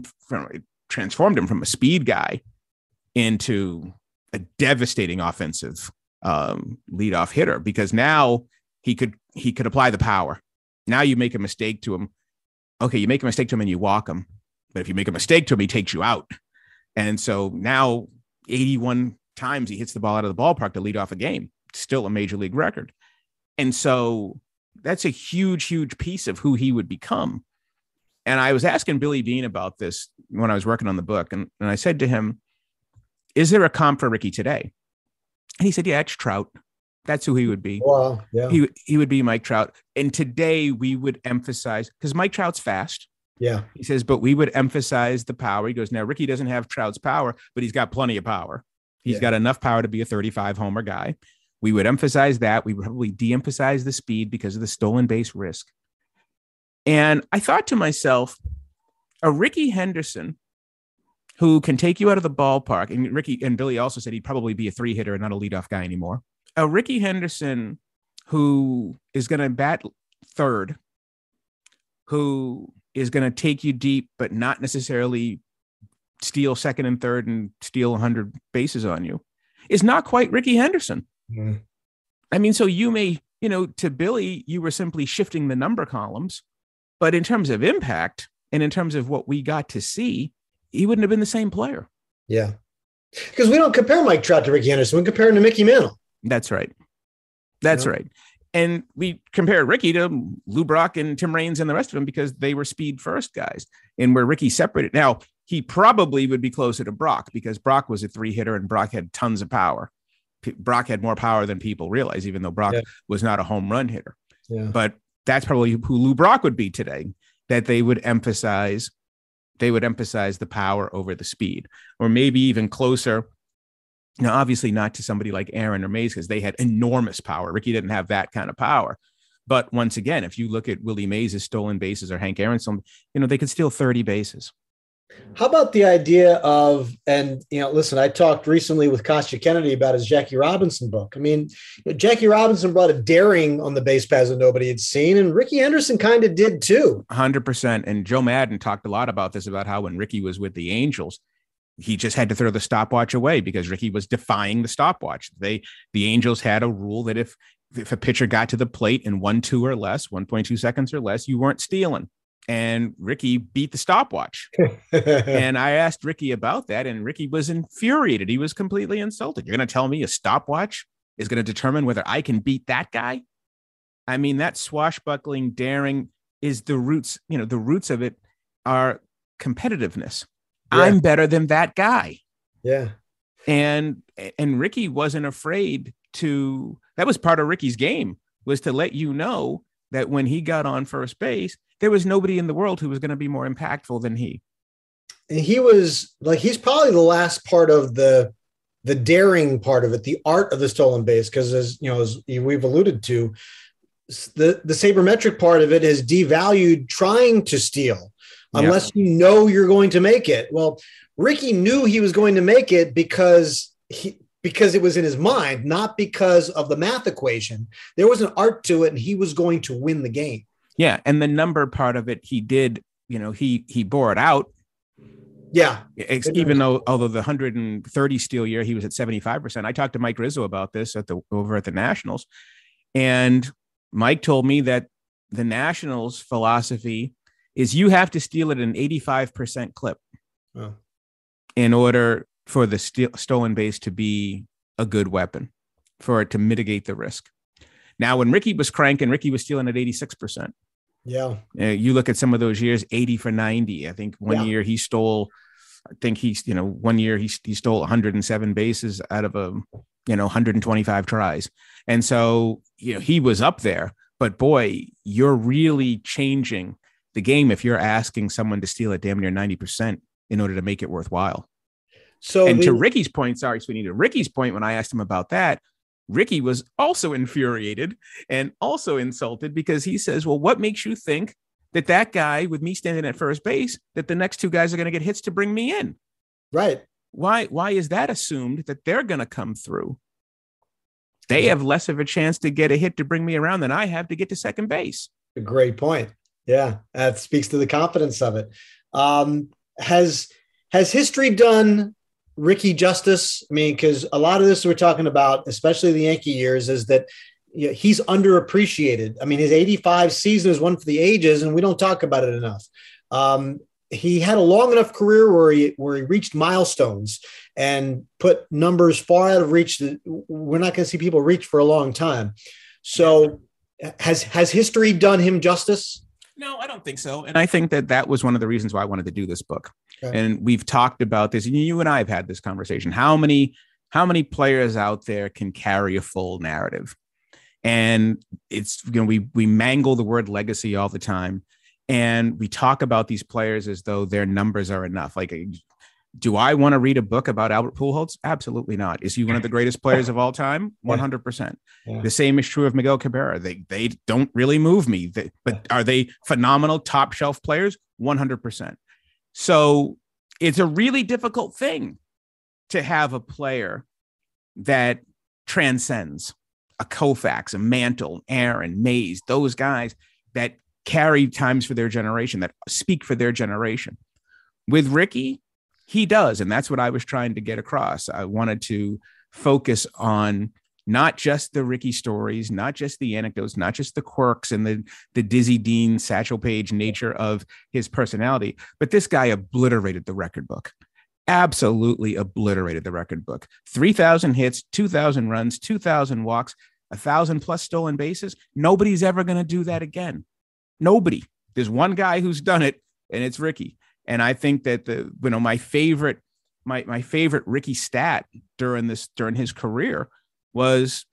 him from a speed guy into a devastating offensive leadoff hitter, because now he could apply the power. Now you make a mistake to him. Okay, you make a mistake to him and you walk him. But if you make a mistake to him, he takes you out. And so now 81 times he hits the ball out of the ballpark to lead off a game. Still a major league record. And so that's a huge, huge piece of who he would become. And I was asking Billy Beane about this when I was working on the book. And I said to him, is there a comp for Ricky today? And he said, yeah, it's Trout. That's who he would be. Wow. Yeah. He would be Mike Trout. And today we would emphasize, because Mike Trout's fast. Yeah. He says, but we would emphasize the power. He goes, now Ricky doesn't have Trout's power, but he's got plenty of power. He's got enough power to be a 35 homer guy. We would emphasize that. We would probably de-emphasize the speed because of the stolen base risk. And I thought to myself, a Ricky Henderson who can take you out of the ballpark, and Ricky and Billy also said he'd probably be a 3-hitter and not a leadoff guy anymore. A Ricky Henderson who is going to bat third, who is going to take you deep, but not necessarily steal second and third and steal 100 bases on you, is not quite Ricky Henderson. Mm. I mean, so you may, to Billy, you were simply shifting the number columns, but in terms of impact and in terms of what we got to see, he wouldn't have been the same player. Yeah. Because we don't compare Mike Trout to Ricky Henderson. We compare him to Mickey Mantle. That's right. That's right. And we compare Ricky to Lou Brock and Tim Raines and the rest of them because they were speed first guys. And where Ricky separated. Now, he probably would be closer to Brock because Brock was a 3-hitter and Brock had tons of power. Brock had more power than people realize, even though Brock was not a home run hitter. Yeah. But that's probably who Lou Brock would be today, that they would emphasize the power over the speed, or maybe even closer. Now, obviously not to somebody like Aaron or Mays because they had enormous power. Ricky didn't have that kind of power. But once again, if you look at Willie Mays' stolen bases or Hank Aaron's, they could steal 30 bases. How about the idea of, and, listen, I talked recently with Kostya Kennedy about his Jackie Robinson book. I mean, Jackie Robinson brought a daring on the base paths that nobody had seen, and Ricky Henderson kind of did too. 100%. And Joe Madden talked a lot about this, about how when Ricky was with the Angels, he just had to throw the stopwatch away because Ricky was defying the stopwatch. The Angels had a rule that if a pitcher got to the plate in 1.2 or less, 1.2 seconds or less, you weren't stealing. And Ricky beat the stopwatch. And I asked Ricky about that, and Ricky was infuriated. He was completely insulted. You're going to tell me a stopwatch is going to determine whether I can beat that guy? I mean, that swashbuckling daring is the roots, the roots of it are competitiveness. Yeah. I'm better than that guy. Yeah. And Ricky wasn't afraid to, that was part of Ricky's game, was to let you know that when he got on first base, there was nobody in the world who was going to be more impactful than he. And he was like, he's probably the last part of the daring part of it, the art of the stolen base. Because as we've alluded to, the sabermetric part of it has devalued trying to steal unless you're going to make it. Well, Ricky knew he was going to make it because it was in his mind, not because of the math equation. There was an art to it, and he was going to win the game. Yeah. And the number part of it, he did, he bore it out. Yeah. Although the 130 steal year, he was at 75%. I talked to Mike Rizzo about this over at the Nationals. And Mike told me that the Nationals philosophy is you have to steal at an 85% clip in order for the stolen base to be a good weapon, for it to mitigate the risk. Now, when Ricky was cranking, Ricky was stealing at 86%. Yeah. You look at some of those years, 80 for 90. I think one year he stole, one year he stole 107 bases out of 125 tries. And so, he was up there, but boy, you're really changing the game if you're asking someone to steal at damn near 90% in order to make it worthwhile. So, and to Ricky's point, to Ricky's point, when I asked him about that, Ricky was also infuriated and also insulted because he says, well, what makes you think that guy with me standing at first base, that the next two guys are going to get hits to bring me in? Right. Why is that assumed that they're going to come through? They have less of a chance to get a hit to bring me around than I have to get to second base. A great point. Yeah. That speaks to the confidence of it. Has history done Ricky justice? I mean, because a lot of this we're talking about, especially the Yankee years, is that he's underappreciated. I mean, his 85 season is one for the ages, and we don't talk about it enough. He had a long enough career where he reached milestones and put numbers far out of reach that we're not going to see people reach for a long time. So has history done him justice? No, I don't think so. And I think that was one of the reasons why I wanted to do this book. Okay. And we've talked about this, and you and I have had this conversation. How many players out there can carry a full narrative? And it's, we mangle the word legacy all the time. And we talk about these players as though their numbers are enough. Like, do I want to read a book about Albert Pujols? Absolutely not. Is he one of the greatest players of all time? 100%. Yeah. The same is true of Miguel Cabrera. They don't really move me, but are they phenomenal top shelf players? 100%. So it's a really difficult thing to have a player that transcends a Koufax, a Mantle, Aaron, Mays, those guys that carry times for their generation, that speak for their generation. With Ricky, he does. And that's what I was trying to get across. I wanted to focus on not just the Ricky stories, not just the anecdotes, not just the quirks and the Dizzy Dean, Satchel Paige nature of his personality, but this guy obliterated the record book. Absolutely obliterated the record book. 3,000 hits, 2,000 runs, 2,000 walks, 1,000 plus stolen bases. Nobody's ever going to do that again. Nobody. There's one guy who's done it, and it's Ricky. And I think that my favorite Ricky stat during his career was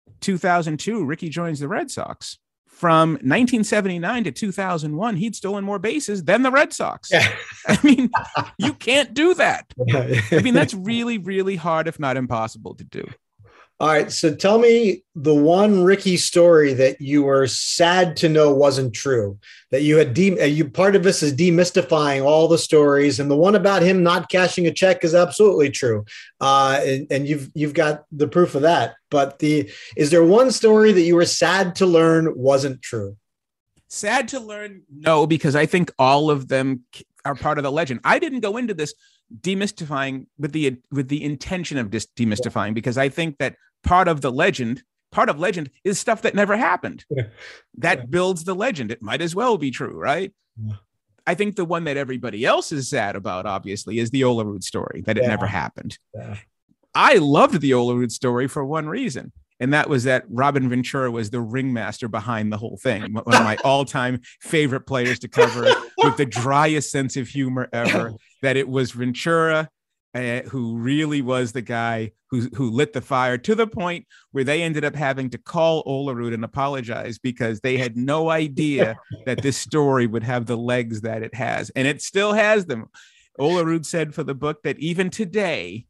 2002. Ricky joins the Red Sox. From 1979 to 2001, he'd stolen more bases than the Red Sox. Yeah. I mean, you can't do that. I mean, that's really, really hard, if not impossible, to do. All right. So tell me the one Ricky story that you were sad to know wasn't true, that you had part of this is demystifying all the stories. And the one about him not cashing a check is absolutely true. And you've got the proof of that. But is there one story that you were sad to learn wasn't true? Sad to learn? No, because I think all of them are part of the legend. I didn't go into this demystifying with the intention of demystifying, because I think that part of legend is stuff that never happened. That builds the legend. It might as well be true, right? Yeah. I think the one that everybody else is sad about, obviously, is the Olerud story, that it never happened. Yeah. I loved the Olerud story for one reason, and that was that Robin Ventura was the ringmaster behind the whole thing. One of my all-time favorite players to cover, with the driest sense of humor ever, that it was Ventura who really was the guy who lit the fire, to the point where they ended up having to call Olerud and apologize, because they had no idea that this story would have the legs that it has. And it still has them. Olerud said for the book that even today,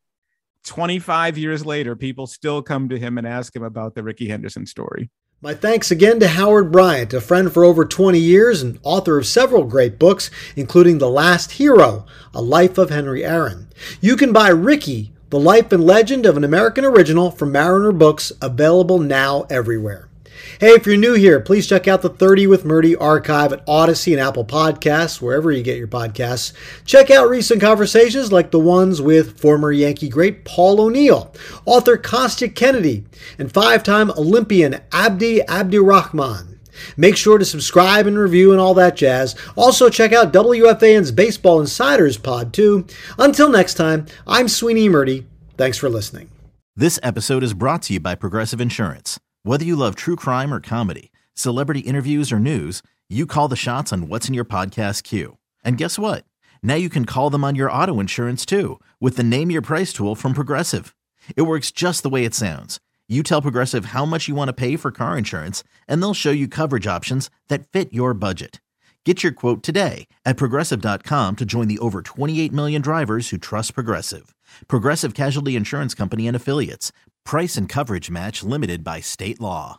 25 years later, people still come to him and ask him about the Ricky Henderson story. My thanks again to Howard Bryant, a friend for over 20 years and author of several great books, including The Last Hero, A Life of Henry Aaron. You can buy Ricky, The Life and Legend of an American Original from Mariner Books, available now everywhere. Hey, if you're new here, please check out the 30 with Murdy archive at Odyssey and Apple Podcasts, wherever you get your podcasts. Check out recent conversations like the ones with former Yankee great Paul O'Neill, author Kostya Kennedy, and 5-time Olympian Abdi Abdirahman. Make sure to subscribe and review and all that jazz. Also, check out WFAN's Baseball Insiders pod, too. Until next time, I'm Sweeney Murdy. Thanks for listening. This episode is brought to you by Progressive Insurance. Whether you love true crime or comedy, celebrity interviews or news, you call the shots on what's in your podcast queue. And guess what? Now you can call them on your auto insurance too, with the Name Your Price tool from Progressive. It works just the way it sounds. You tell Progressive how much you want to pay for car insurance, and they'll show you coverage options that fit your budget. Get your quote today at Progressive.com to join the over 28 million drivers who trust Progressive. Progressive Casualty Insurance Company and Affiliates. Price and coverage match limited by state law.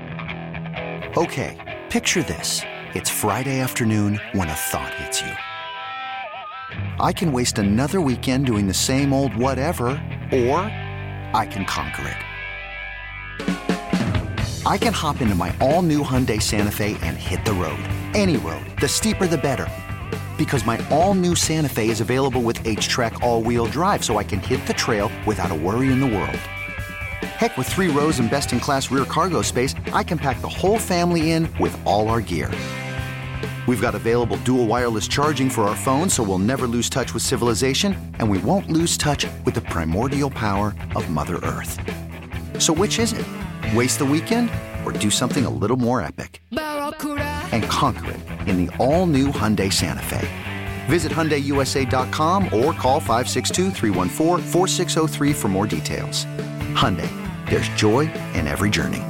Okay, picture this. It's Friday afternoon when a thought hits you. I can waste another weekend doing the same old whatever, or I can conquer it. I can hop into my all-new Hyundai Santa Fe and hit the road. Any road. The steeper, the better. Because my all-new Santa Fe is available with H-Track all-wheel drive, so I can hit the trail without a worry in the world. Heck, with 3 rows and best-in-class rear cargo space, I can pack the whole family in with all our gear. We've got available dual wireless charging for our phones, so we'll never lose touch with civilization, and we won't lose touch with the primordial power of Mother Earth. So which is it? Waste the weekend or do something a little more epic? And conquer it in the all-new Hyundai Santa Fe. Visit HyundaiUSA.com or call 562-314-4603 for more details. Hyundai, there's joy in every journey.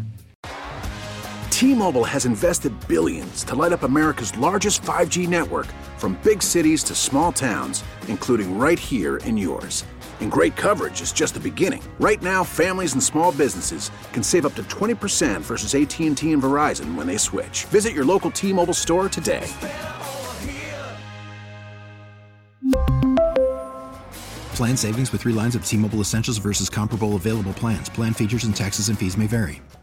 T-Mobile has invested billions to light up America's largest 5G network, from big cities to small towns, including right here in yours. And great coverage is just the beginning. Right now, families and small businesses can save up to 20% versus AT&T and Verizon when they switch. Visit your local T-Mobile store today. Plan savings with 3 lines of T-Mobile Essentials versus comparable available plans. Plan features and taxes and fees may vary.